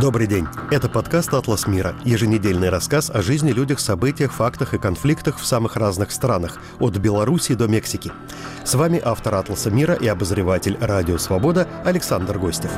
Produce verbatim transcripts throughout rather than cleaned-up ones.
Добрый день. Это подкаст «Атлас мира», еженедельный рассказ о жизни, людях, событиях, фактах и конфликтах в самых разных странах, от Беларуси до Мексики. С вами автор «Атласа мира» и обозреватель «Радио Свобода» Александр Гостев.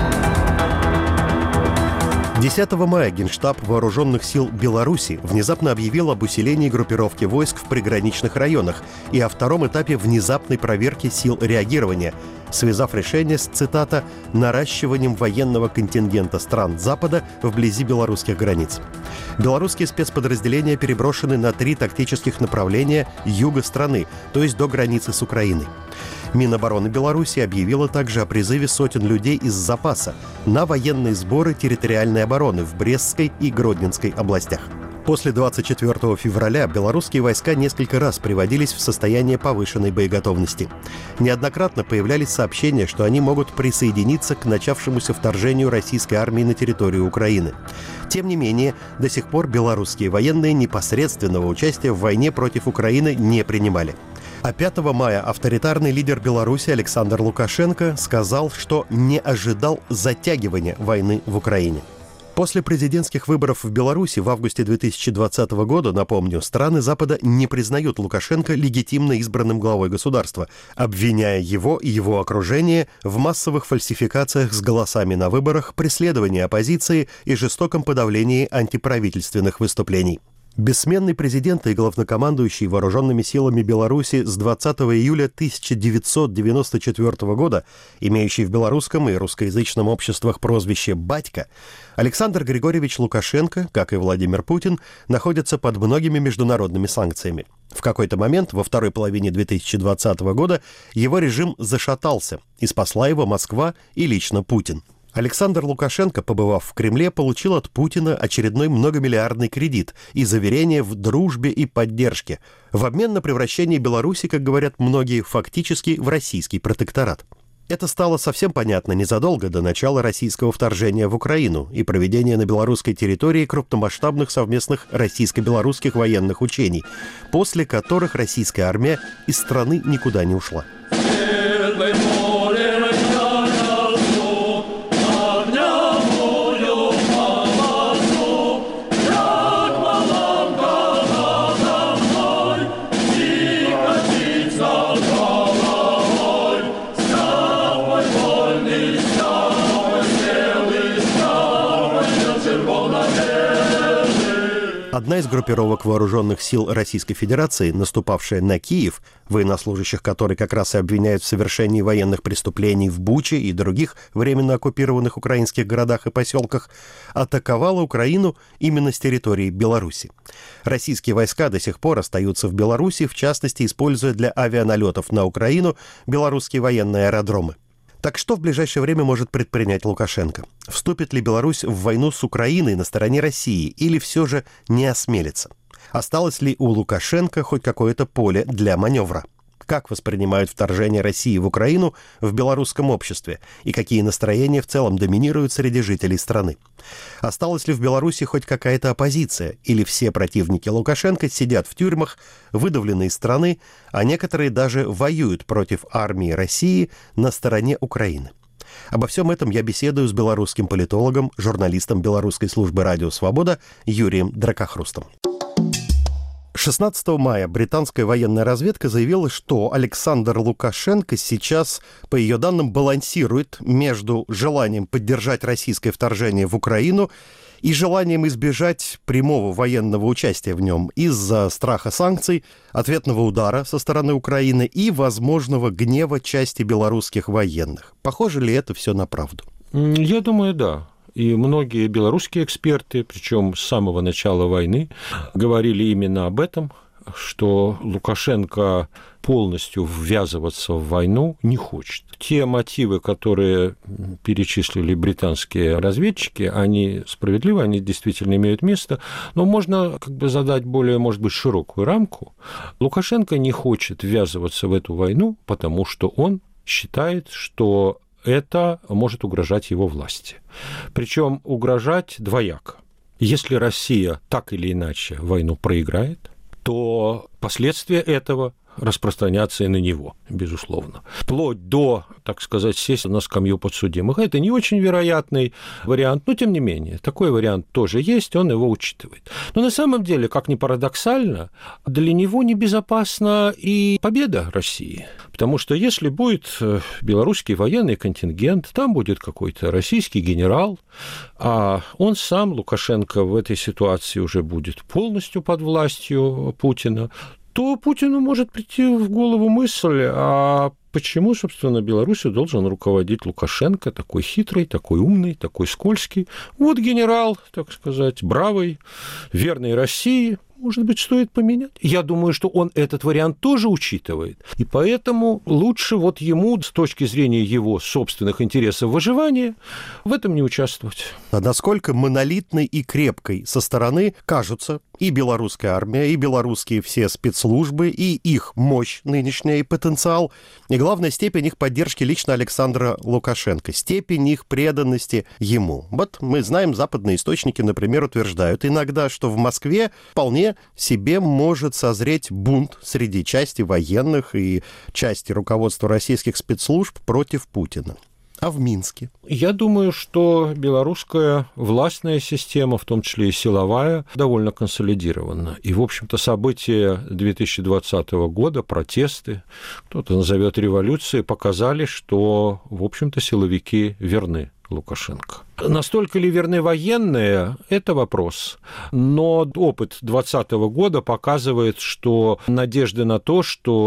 десятого мая Генштаб Вооруженных сил Беларуси внезапно объявил об усилении группировки войск в приграничных районах и о втором этапе внезапной проверки сил реагирования, связав решение с, цитата, «наращиванием военного контингента стран Запада вблизи белорусских границ». Белорусские спецподразделения переброшены на три тактических направления юга страны, то есть до границы с Украиной. Минобороны Беларуси объявила также о призыве сотен людей из запаса на военные сборы территориальной обороны в Брестской и Гродненской областях. После двадцать четвёртого февраля белорусские войска несколько раз приводились в состояние повышенной боеготовности. Неоднократно появлялись сообщения, что они могут присоединиться к начавшемуся вторжению российской армии на территорию Украины. Тем не менее, до сих пор белорусские военные непосредственного участия в войне против Украины не принимали. А пятого мая авторитарный лидер Беларуси Александр Лукашенко сказал, что не ожидал затягивания войны в Украине. После президентских выборов в Беларуси в августе две тысячи двадцатого года, напомню, страны Запада не признают Лукашенко легитимно избранным главой государства, обвиняя его и его окружение в массовых фальсификациях с голосами на выборах, преследовании оппозиции и жестоком подавлении антиправительственных выступлений. Бессменный президент и главнокомандующий вооруженными силами Беларуси с двадцатого июля тысяча девятьсот девяносто четвёртого года, имеющий в белорусском и русскоязычном обществах прозвище «Батька», Александр Григорьевич Лукашенко, как и Владимир Путин, находится под многими международными санкциями. В какой-то момент, во второй половине две тысячи двадцатого года, его режим зашатался, и спасла его Москва и лично Путин. Александр Лукашенко, побывав в Кремле, получил от Путина очередной многомиллиардный кредит и заверение в дружбе и поддержке, в обмен на превращение Беларуси, как говорят многие, фактически в российский протекторат. Это стало совсем понятно незадолго до начала российского вторжения в Украину и проведения на белорусской территории крупномасштабных совместных российско-белорусских военных учений, после которых российская армия из страны никуда не ушла. Одна из группировок вооруженных сил Российской Федерации, наступавшая на Киев, военнослужащих которой как раз и обвиняют в совершении военных преступлений в Буче и других временно оккупированных украинских городах и поселках, атаковала Украину именно с территории Беларуси. Российские войска до сих пор остаются в Беларуси, в частности, используя для авианалетов на Украину белорусские военные аэродромы. Так что в ближайшее время может предпринять Лукашенко? Вступит ли Беларусь в войну с Украиной на стороне России или все же не осмелится? Осталось ли у Лукашенко хоть какое-то поле для маневра? Как воспринимают вторжение России в Украину в белорусском обществе и какие настроения в целом доминируют среди жителей страны? Осталась ли в Беларуси хоть какая-то оппозиция, или все противники Лукашенко сидят в тюрьмах, выдавлены из страны, а некоторые даже воюют против армии России на стороне Украины? Обо всем этом я беседую с белорусским политологом, журналистом белорусской службы «Радио Свобода» Юрием Дракохрустом. шестнадцатого мая британская военная разведка заявила, что Александр Лукашенко сейчас, по ее данным, балансирует между желанием поддержать российское вторжение в Украину и желанием избежать прямого военного участия в нем из-за страха санкций, ответного удара со стороны Украины и возможного гнева части белорусских военных. Похоже ли это все на правду? Я думаю, да. И многие белорусские эксперты, причем с самого начала войны, говорили именно об этом, что Лукашенко полностью ввязываться в войну не хочет. Те мотивы, которые перечислили британские разведчики, они справедливы, они действительно имеют место, но можно как бы задать более, может быть, широкую рамку. Лукашенко не хочет ввязываться в эту войну, потому что он считает, что это может угрожать его власти. Причем угрожать двояко. Если Россия так или иначе войну проиграет, то последствия этого распространяться и на него, безусловно. Вплоть до, так сказать, сесть на скамью подсудимых. Это не очень вероятный вариант, но тем не менее, такой вариант тоже есть, он его учитывает. Но на самом деле, как ни парадоксально, для него небезопасна и победа России. Потому что если будет белорусский военный контингент, там будет какой-то российский генерал, а он сам, Лукашенко, в этой ситуации уже будет полностью под властью Путина, то Путину может прийти в голову мысль, а почему, собственно, Беларусью должен руководить Лукашенко, такой хитрый, такой умный, такой скользкий. Вот генерал, так сказать, бравый, верный России. Может быть, стоит поменять? Я думаю, что он этот вариант тоже учитывает. И поэтому лучше вот ему, с точки зрения его собственных интересов выживания, в этом не участвовать. А насколько монолитной и крепкой со стороны кажутся и белорусская армия, и белорусские все спецслужбы, и их мощь нынешняя, и потенциал, и главная степень их поддержки лично Александра Лукашенко, степень их преданности ему. Вот мы знаем, западные источники, например, утверждают иногда, что в Москве вполне себе может созреть бунт среди части военных и части руководства российских спецслужб против Путина. А в Минске? Я думаю, что белорусская властная система, в том числе и силовая, довольно консолидирована. И, в общем-то, события две тысячи двадцатого года, протесты, кто-то назовет революцией, показали, что, в общем-то, силовики верны Лукашенко. Настолько ли верны военные, это вопрос. Но опыт двадцатого года показывает, что надежды на то,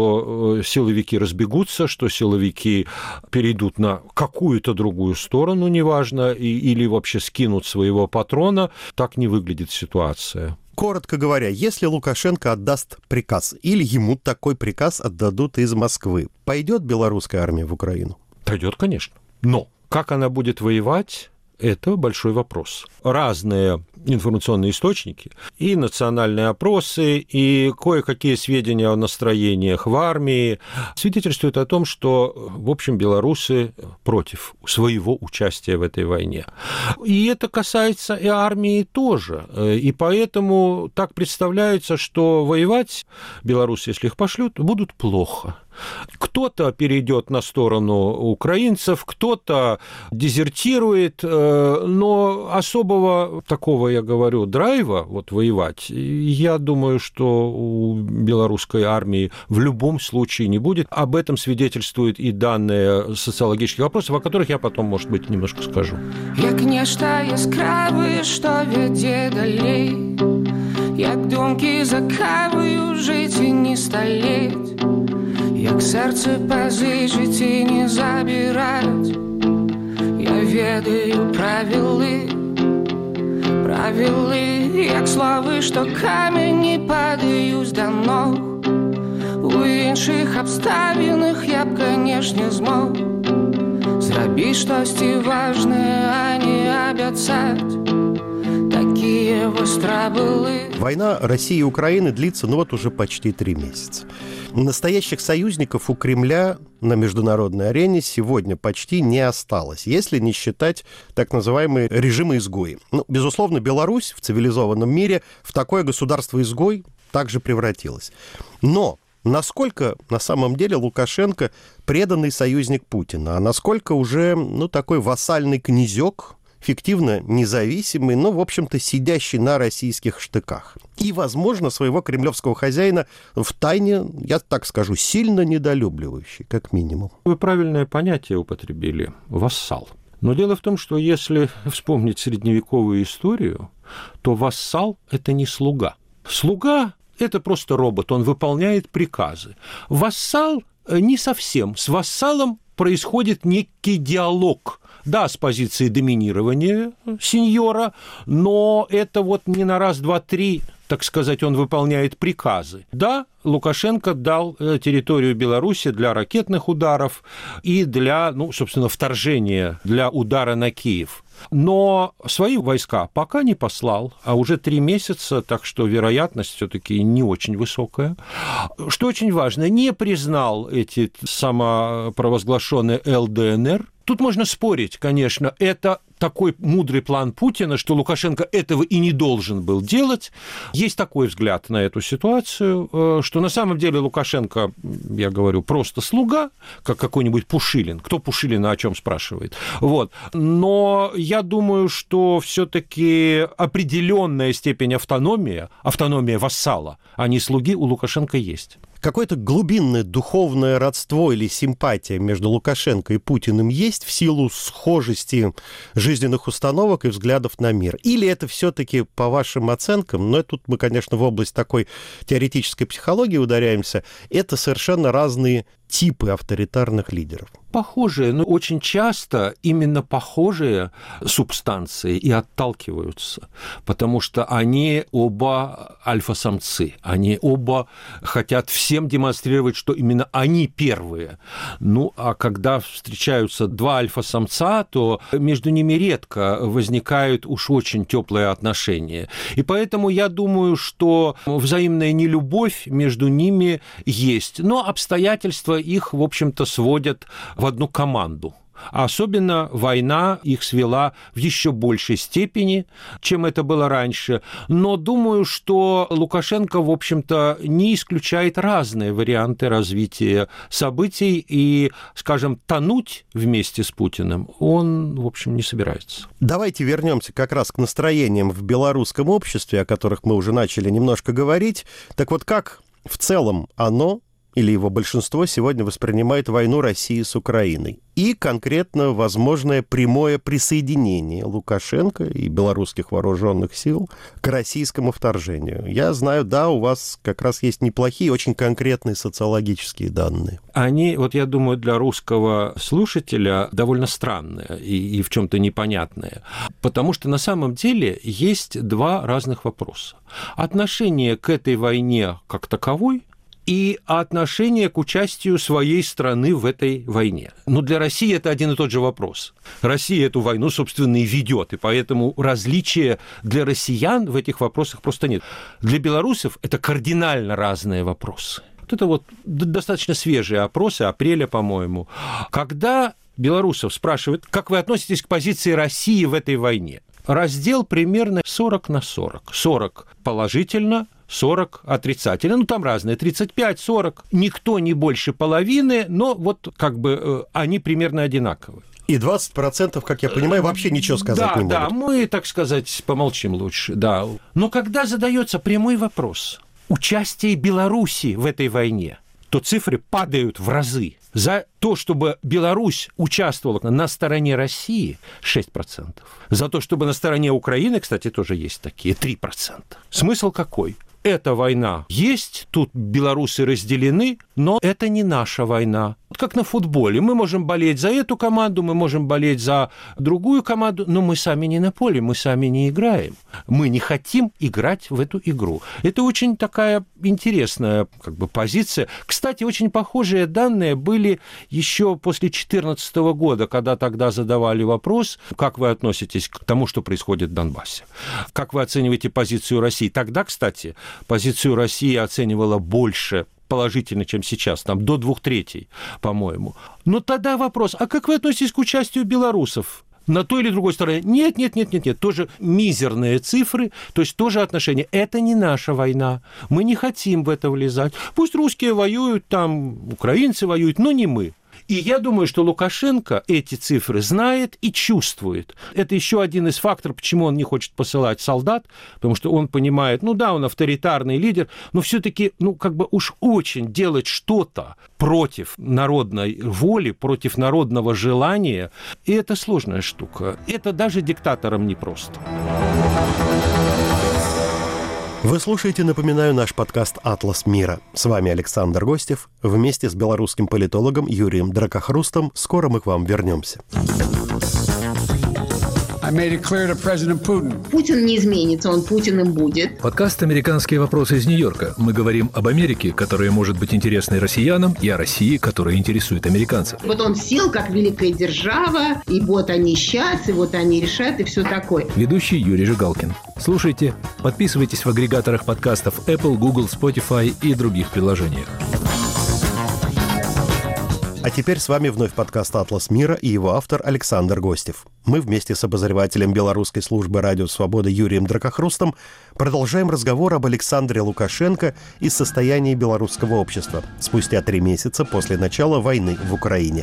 что силовики разбегутся, что силовики перейдут на какую-то другую сторону, неважно, и, или вообще скинут своего патрона, так не выглядит ситуация. Коротко говоря, если Лукашенко отдаст приказ, или ему такой приказ отдадут из Москвы, пойдет белорусская армия в Украину? Пойдет, конечно. Но как она будет воевать, это большой вопрос. Разные информационные источники, и национальные опросы, и кое-какие сведения о настроениях в армии свидетельствуют о том, что, в общем, белорусы против своего участия в этой войне. И это касается и армии тоже. И поэтому так представляется, что воевать белорусы, если их пошлют, будут плохо. Кто-то перейдет на сторону украинцев, кто-то дезертирует, но особого такого, я говорю, драйва вот воевать, я думаю, что у белорусской армии в любом случае не будет. Об этом свидетельствуют и данные социологических опросов, о которых я потом, может быть, немножко скажу. Як нешта яскравае, што вядзе далей, як думкі закаваю жыць і не сталець, як сэрцы пазычыць і не забіраць. Я ведаю правілы, правілы, як словы, што камені падаюць да ног. У іншых абставінах я б, канешне, змог зрабіць штосьці важнае, а не абяцаць. Такие востра былы. Война России и Украины длится, ну вот, уже почти три месяца. Настоящих союзников у Кремля на международной арене сегодня почти не осталось, если не считать так называемые режимы-изгои. Ну, безусловно, Беларусь в цивилизованном мире в такое государство-изгой также превратилась. Но насколько на самом деле Лукашенко преданный союзник Путина, а насколько уже, ну, такой вассальный князек, фиктивно независимый, но, в общем-то, сидящий на российских штыках. И, возможно, своего кремлевского хозяина втайне, я так скажу, сильно недолюбливающий, как минимум. Вы правильное понятие употребили – вассал. Но дело в том, что если вспомнить средневековую историю, то вассал – это не слуга. Слуга – это просто робот, он выполняет приказы. Вассал не совсем. С вассалом происходит некий диалог. Да, с позиции доминирования сеньора, но это вот не на раз, два, три, так сказать, он выполняет приказы. Да, Лукашенко дал территорию Беларуси для ракетных ударов и для, ну, собственно, вторжения, для удара на Киев. Но свои войска пока не послал, а уже три месяца, так что вероятность все-таки не очень высокая. Что очень важно, не признал эти самопровозглашенные эл дэ эн эр. Тут можно спорить, конечно, это такой мудрый план Путина, что Лукашенко этого и не должен был делать. Есть такой взгляд на эту ситуацию, что на самом деле Лукашенко, я говорю, просто слуга, как какой-нибудь Пушилин. Кто Пушилина о чем спрашивает? Вот. Но я думаю, что все-таки определенная степень автономии, автономия вассала, а не слуги, у Лукашенко есть. Какое-то глубинное духовное родство или симпатия между Лукашенко и Путиным есть в силу схожести жизненных установок и взглядов на мир? Или это все-таки, по вашим оценкам, но тут мы, конечно, в область такой теоретической психологии ударяемся, это совершенно разные типы авторитарных лидеров? Похожие, но очень часто именно похожие субстанции и отталкиваются, потому что они оба альфа-самцы, они оба хотят всем демонстрировать, что именно они первые. Ну, а когда встречаются два альфа-самца, то между ними редко возникают уж очень теплые отношения. И поэтому я думаю, что взаимная нелюбовь между ними есть, но обстоятельства их, в общем-то, сводят в одну команду. А особенно война их свела в еще большей степени, чем это было раньше. Но думаю, что Лукашенко, в общем-то, не исключает разные варианты развития событий, и, скажем, тонуть вместе с Путиным он, в общем, не собирается. Давайте вернемся как раз к настроениям в белорусском обществе, о которых мы уже начали немножко говорить. Так вот, как в целом оно или его большинство сегодня воспринимает войну России с Украиной и конкретно возможное прямое присоединение Лукашенко и белорусских вооруженных сил к российскому вторжению? Я знаю, да, у вас как раз есть неплохие, очень конкретные социологические данные. Они, вот я думаю, для русского слушателя довольно странные и, и в чем-то непонятные, потому что на самом деле есть два разных вопроса. Отношение к этой войне как таковой и отношение к участию своей страны в этой войне. Но для России это один и тот же вопрос. Россия эту войну, собственно, и ведет, и поэтому различия для россиян в этих вопросах просто нет. Для белорусов это кардинально разные вопросы. Вот это вот достаточно свежие опросы, апреля, по-моему. Когда белорусов спрашивают, как вы относитесь к позиции России в этой войне, раздел примерно сорок на сорок. сорок положительно, сорок отрицательно. Ну, там разные, тридцать пять сорок. Никто не больше половины, но вот как бы э, они примерно одинаковые. И двадцать процентов, как я понимаю, вообще ничего сказать да, не могут. Да, мы, так сказать, помолчим лучше, да. Но когда задается прямой вопрос участия Беларуси в этой войне, то цифры падают в разы. За то, чтобы Беларусь участвовала на стороне России, шесть процентов. За то, чтобы на стороне Украины, кстати, тоже есть такие, три процента. Смысл какой? Эта война есть, тут белорусы разделены, но это не наша война. Как на футболе. Мы можем болеть за эту команду, мы можем болеть за другую команду, но мы сами не на поле, мы сами не играем. Мы не хотим играть в эту игру. Это очень такая интересная как бы, позиция. Кстати, очень похожие данные были еще после две тысячи четырнадцатого года, когда тогда задавали вопрос, как вы относитесь к тому, что происходит в Донбассе. Как вы оцениваете позицию России? Тогда, кстати, позицию России оценивала больше положительно, чем сейчас, там до двух третей, по-моему. Но тогда вопрос, а как вы относитесь к участию белорусов на той или другой стороне? Нет, нет, нет, нет, нет, тоже мизерные цифры, то есть тоже отношения. Это не наша война, мы не хотим в это влезать. Пусть русские воюют, там, украинцы воюют, но не мы. И я думаю, что Лукашенко эти цифры знает и чувствует. Это еще один из факторов, почему он не хочет посылать солдат, потому что он понимает, ну да, он авторитарный лидер, но все-таки, ну как бы уж очень делать что-то против народной воли, против народного желания, и это сложная штука. Это даже диктаторам непросто. Вы слушаете, напоминаю, наш подкаст «Атлас мира». С вами Александр Гостев. Вместе с белорусским политологом Юрием Дракохрустом скоро мы к вам вернемся. Путин не изменится, он Путиным будет. Подкаст «Американские вопросы» из Нью-Йорка. Мы говорим об Америке, которая может быть интересной россиянам, и о России, которая интересует американцев. Вот он сел как великая держава, и вот они сейчас, и вот они решат, и все такое. Ведущий Юрий Жигалкин. Слушайте, подписывайтесь в агрегаторах подкастов Apple, Google, Spotify и других приложениях. А теперь с вами вновь подкаст «Атлас мира» и его автор Александр Гостев. Мы вместе с обозревателем белорусской службы «Радио Свобода» Юрием Дракохрустом продолжаем разговор об Александре Лукашенко и состоянии белорусского общества спустя три месяца после начала войны в Украине.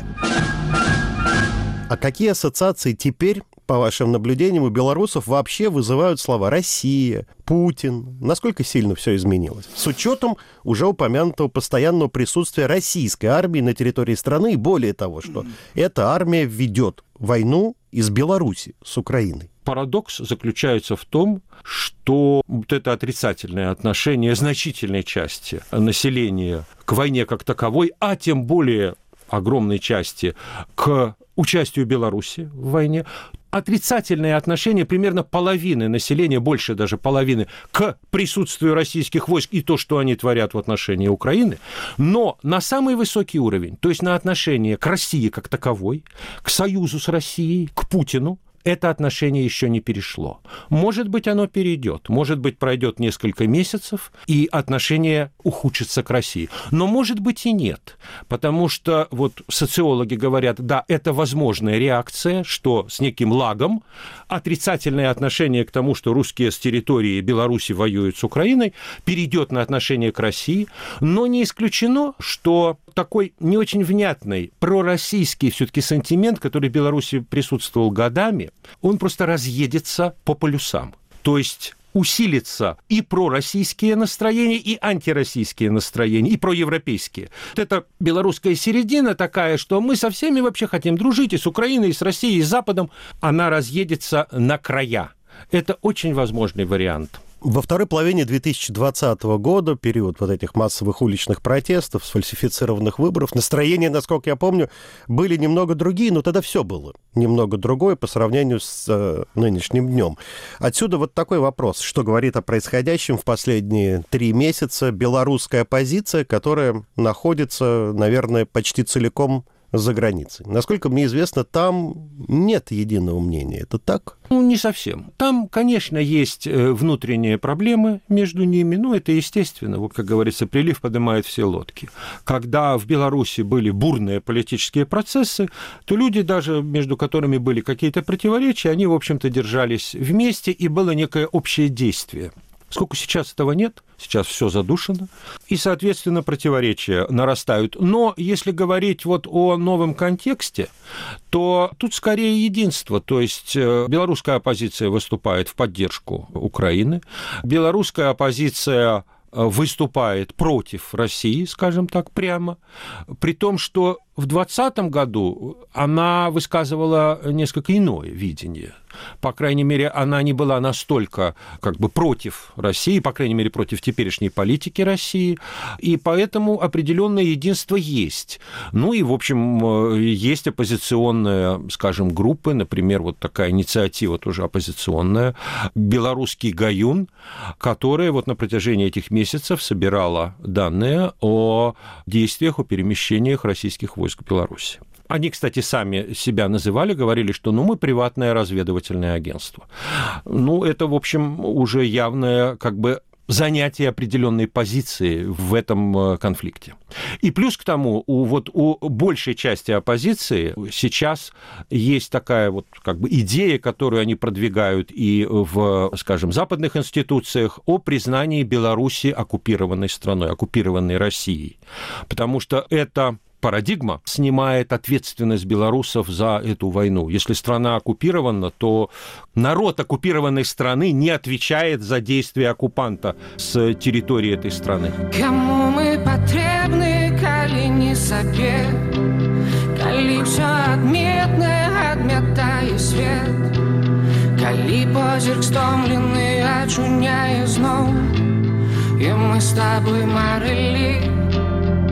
А какие ассоциации теперь, по вашим наблюдениям, у белорусов вообще вызывают слова «Россия», «Путин»? Насколько сильно все изменилось? С учетом уже упомянутого постоянного присутствия российской армии на территории страны, и более того, что эта армия ведет войну из Беларуси с Украиной. Парадокс заключается в том, что вот это отрицательное отношение значительной части населения к войне как таковой, а тем более огромной части к участию Беларуси в войне, отрицательное отношение примерно половины населения, больше даже половины, к присутствию российских войск и то, что они творят в отношении Украины, но на самый высокий уровень, то есть на отношение к России как таковой, к союзу с Россией, к Путину, это отношение еще не перешло. Может быть, оно перейдет, может быть, пройдет несколько месяцев, и отношение ухудшится к России. Но может быть и нет, потому что вот социологи говорят, да, это возможная реакция, что с неким лагом отрицательное отношение к тому, что русские с территории Беларуси воюют с Украиной, перейдет на отношение к России, но не исключено, что такой не очень внятный пророссийский все-таки сантимент, который в Беларуси присутствовал годами, он просто разъедется по полюсам. То есть усилится и пророссийские настроения, и антироссийские настроения, и проевропейские. Вот это белорусская середина такая, что мы со всеми вообще хотим дружить, и с Украиной, и с Россией, и с Западом. Она разъедется на края. Это очень возможный вариант. Во второй половине две тысячи двадцатого года, период вот этих массовых уличных протестов, сфальсифицированных выборов, настроения, насколько я помню, были немного другие, но тогда все было немного другое по сравнению с э, нынешним днем. Отсюда вот такой вопрос, что говорит о происходящем в последние три месяца белорусская оппозиция, которая находится, наверное, почти целиком за границей. Насколько мне известно, там нет единого мнения. Это так? Ну, не совсем. Там, конечно, есть внутренние проблемы между ними, но это естественно. Вот, как говорится, прилив поднимает все лодки. Когда в Беларуси были бурные политические процессы, то люди, даже между которыми были какие-то противоречия, они, в общем-то, держались вместе, и было некое общее действие. Сколько сейчас этого нет, сейчас все задушено, и, соответственно, противоречия нарастают. Но если говорить вот о новом контексте, то тут скорее единство, то есть белорусская оппозиция выступает в поддержку Украины, белорусская оппозиция выступает против России, скажем так, прямо, при том, что в двадцатом году она высказывала несколько иное видение. По крайней мере, она не была настолько как бы против России, по крайней мере, против теперешней политики России, и поэтому определенное единство есть. Ну и, в общем, есть оппозиционные, скажем, группы, например, вот такая инициатива тоже оппозиционная, «Белорусский Гаюн», которая вот на протяжении этих месяцев собирала данные о действиях, о перемещениях российских войск в Беларуси. Они, кстати, сами себя называли, говорили, что ну, мы приватное разведывательное агентство. Ну, это, в общем, уже явное как бы занятие определенной позиции в этом конфликте. И плюс к тому, у, вот, у большей части оппозиции сейчас есть такая вот как бы идея, которую они продвигают и в, скажем, западных институциях о признании Беларуси оккупированной страной, оккупированной Россией. Потому что это парадигма снимает ответственность белорусов за эту войну. Если страна оккупирована, то народ оккупированной страны не отвечает за действия оккупанта с территории этой страны. Кому мы потребны, коли не себе, коли все отметное отметает свет, коли позірк стомленный очуняє знов, и мы с тобой марили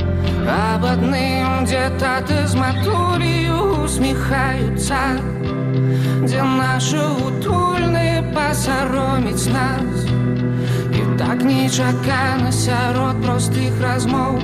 об одним, где-то ты с матурью усміхаються. де наші утульні посоромить нас. І так нечакано сярод простых размов.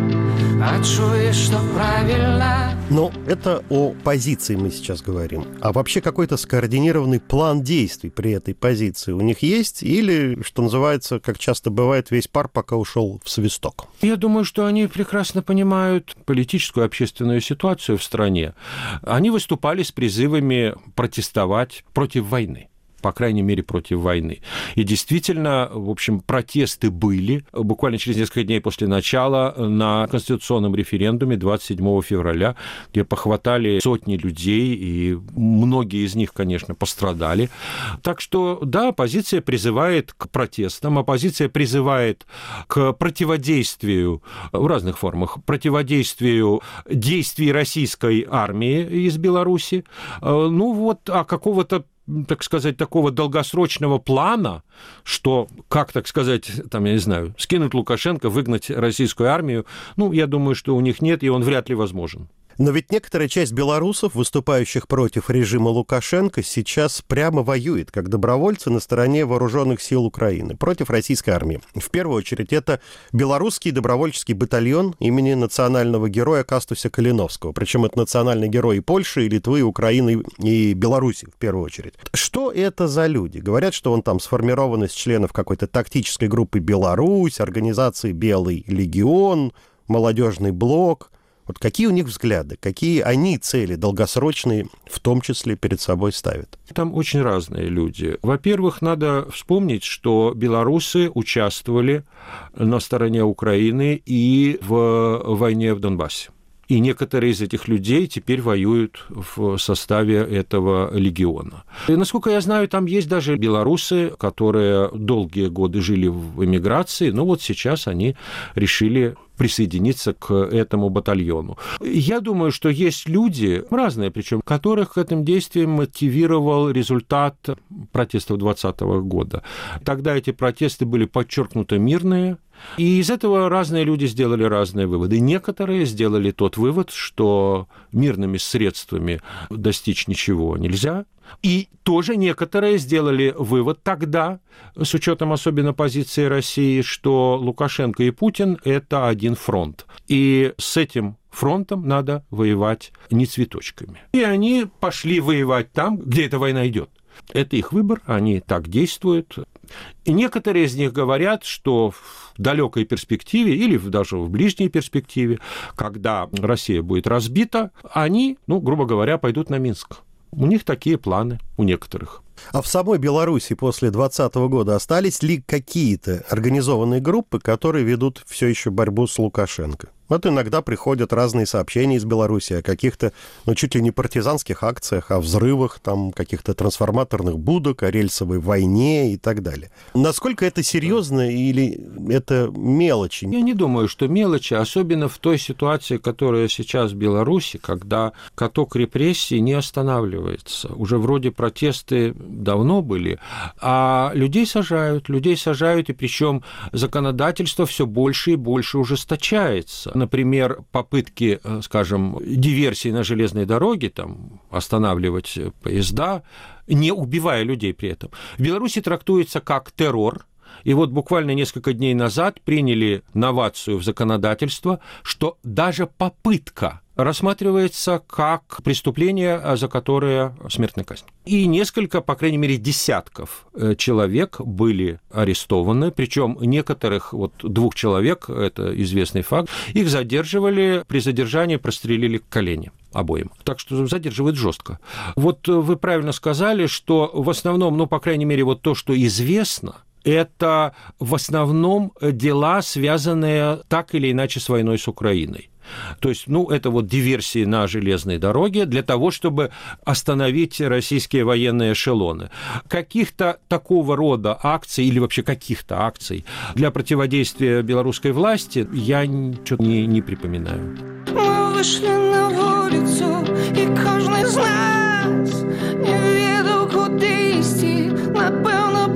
А чуешь, что правильно. Но это о позиции мы сейчас говорим. А вообще какой-то скоординированный план действий при этой позиции у них есть? Или, что называется, как часто бывает, весь пар пока ушел в свисток? Я думаю, что они прекрасно понимают политическую и общественную ситуацию в стране. Они выступали с призывами протестовать против войны. По крайней мере, против войны. И действительно, в общем, протесты были. Буквально через несколько дней после начала на конституционном референдуме двадцать седьмого февраля, где похватали сотни людей, и многие из них, конечно, пострадали. Так что, да, оппозиция призывает к протестам, оппозиция призывает к противодействию в разных формах, противодействию действий российской армии из Беларуси. Ну вот, а какого-то, так сказать, такого долгосрочного плана, что, как, так сказать, там, я не знаю, скинуть Лукашенко, выгнать российскую армию, ну, я думаю, что у них нет, и он вряд ли возможен. Но ведь некоторая часть белорусов, выступающих против режима Лукашенко, сейчас прямо воюет, как добровольцы на стороне вооруженных сил Украины, против российской армии. В первую очередь, это белорусский добровольческий батальон имени национального героя Кастуся Калиновского. Причем это национальный герой и Польши, и Литвы, и Украины, и Беларуси, в первую очередь. Что это за люди? Говорят, что он там сформирован из членов какой-то тактической группы «Беларусь», организации «Белый легион», «Молодежный блок». Вот какие у них взгляды, какие они цели долгосрочные, в том числе, перед собой ставят? Там очень разные люди. Во-первых, надо вспомнить, что белорусы участвовали на стороне Украины и в войне в Донбассе. И некоторые из этих людей теперь воюют в составе этого легиона. И, насколько я знаю, там есть даже белорусы, которые долгие годы жили в эмиграции, но вот сейчас они решили присоединиться к этому батальону. Я думаю, что есть люди, разные причем, которых к этим действиям мотивировал результат протестов двадцатого года. Тогда эти протесты были подчеркнуто мирные, и из этого разные люди сделали разные выводы. Некоторые сделали тот вывод, что мирными средствами достичь ничего нельзя. И тоже некоторые сделали вывод тогда, с учетом особенно позиции России, что Лукашенко и Путин – это один фронт. И с этим фронтом надо воевать не цветочками. И они пошли воевать там, где эта война идет. Это их выбор, они так действуют. И некоторые из них говорят, что в далекой перспективе или даже в ближней перспективе, когда Россия будет разбита, они, ну, грубо говоря, пойдут на Минск. У них такие планы, у некоторых. А в самой Беларуси после двадцатого года остались ли какие-то организованные группы, которые ведут все еще борьбу с Лукашенко? Вот иногда приходят разные сообщения из Беларуси о каких-то, ну, чуть ли не партизанских акциях, о взрывах, там, каких-то трансформаторных будок, о рельсовой войне и так далее. Насколько это серьезно или это мелочи? Я не думаю, что мелочи, особенно в той ситуации, которая сейчас в Беларуси, когда каток репрессий не останавливается. Уже вроде протесты давно были, а людей сажают, людей сажают, и причем законодательство все больше и больше ужесточается. Например, попытки, скажем, диверсии на железной дороге, там, останавливать поезда, не убивая людей при этом, в Беларуси трактуется как террор. И вот буквально несколько дней назад приняли новацию в законодательство, что даже попытка рассматривается как преступление, за которое смертная казнь. И несколько, по крайней мере, десятков человек были арестованы, причем некоторых, вот двух человек, это известный факт, их задерживали, при задержании прострелили колени обоим. Так что задерживают жестко. Вот вы правильно сказали, что в основном, ну, по крайней мере, вот то, что известно, это в основном дела, связанные так или иначе с войной с Украиной. То есть, ну, это вот диверсии на железной дороге для того, чтобы остановить российские военные эшелоны. Каких-то такого рода акций или вообще каких-то акций для противодействия белорусской власти я что-то не, не припоминаю. Мы вышли на улицу, и каждый из нас не ведал, куда идти, напевно,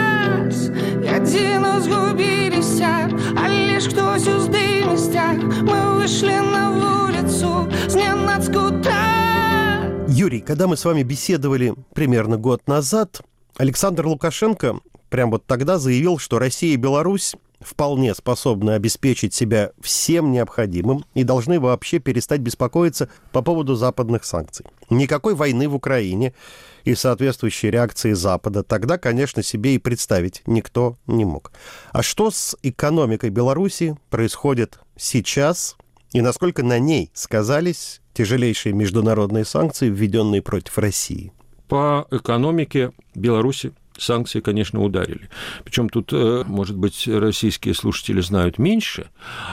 праз. Один згубилися, а лишь хтось у здимостях. Мы вышли на улицу, зненацку так. Юрий, Когда мы с вами беседовали примерно год назад, Александр Лукашенко прямо вот тогда заявил, что Россия и Беларусь вполне способны обеспечить себя всем необходимым и должны вообще перестать беспокоиться по поводу западных санкций. Никакой войны в Украине и соответствующей реакции Запада тогда, конечно, себе и представить никто не мог. А что с экономикой Беларуси происходит сейчас и насколько на ней сказались тяжелейшие международные санкции, введенные против России? По экономике Беларуси санкции, конечно, ударили. Причем тут, может быть, российские слушатели знают меньше,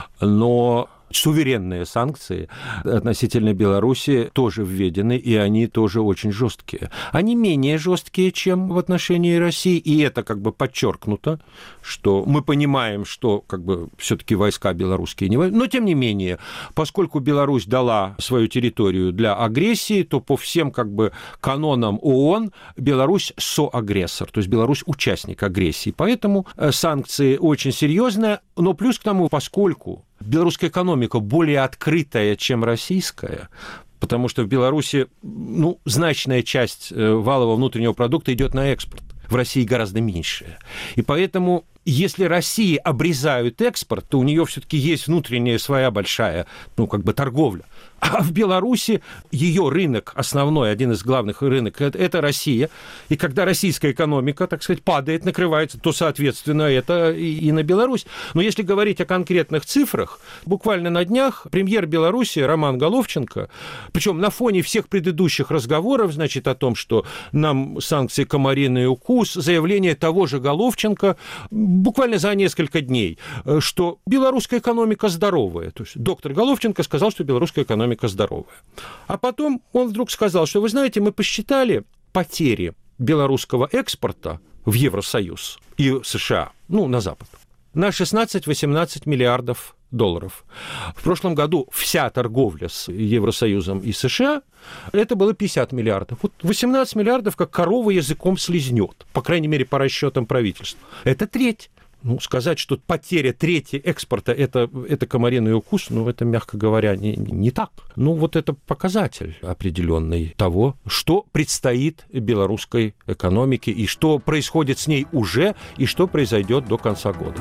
но суверенные санкции относительно Беларуси тоже введены, и они тоже очень жесткие. Они менее жесткие, чем в отношении России, и это как бы подчеркнуто, что мы понимаем, что как бы все-таки войска белорусские не воюют, но тем не менее, поскольку Беларусь дала свою территорию для агрессии, то по всем как бы канонам ООН Беларусь соагрессор, то есть Беларусь участник агрессии, поэтому санкции очень серьезные, но плюс к тому, поскольку белорусская экономика более открытая, чем российская, потому что в Беларуси ну, значная часть валового внутреннего продукта идет на экспорт, в России гораздо меньше. И поэтому, если России обрезают экспорт, то у нее все-таки есть внутренняя своя большая, ну, как бы торговля. А в Беларуси ее рынок основной, один из главных рынков, это Россия. И когда российская экономика, так сказать, падает, накрывается, то, соответственно, это и на Беларусь. Но если говорить о конкретных цифрах, буквально на днях премьер Беларуси Роман Головченко, причем на фоне всех предыдущих разговоров, значит, о том, что нам санкции комариный укус, заявление того же Головченко буквально за несколько дней, что белорусская экономика здоровая. То есть доктор Головченко сказал, что белорусская экономика здоровая. А потом он вдруг сказал, что, вы знаете, мы посчитали потери белорусского экспорта в Евросоюз и США, ну, на Запад, на шестнадцать-восемнадцать миллиардов долларов. В прошлом году вся торговля с Евросоюзом и США это было пятьдесят миллиардов. Вот восемнадцать миллиардов, как корова языком слизнет, по крайней мере, по расчетам правительства. Это треть. Ну, сказать, что потеря трети экспорта это, – это комариный укус, ну, это, мягко говоря, не, не так. Ну, вот это показатель определенный того, что предстоит белорусской экономике, и что происходит с ней уже, и что произойдет до конца года.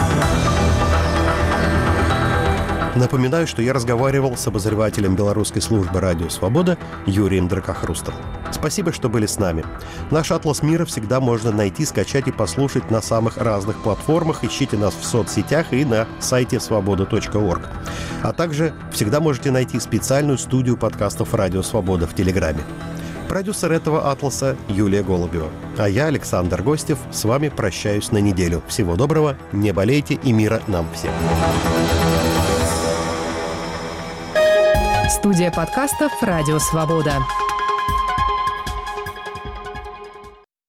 Напоминаю, что я разговаривал с обозревателем белорусской службы «Радио Свобода» Юрием Дракохрустовым. Спасибо, что были с нами. Наш «Атлас мира» всегда можно найти, скачать и послушать на самых разных платформах. Ищите нас в соцсетях и на сайте свобода точка орг. А также всегда можете найти специальную студию подкастов «Радио Свобода» в Телеграме. Продюсер этого «Атласа» Юлия Голубева. А я, Александр Гостев, с вами прощаюсь на неделю. Всего доброго, не болейте и мира нам всем. Студия подкастов «Радио Свобода».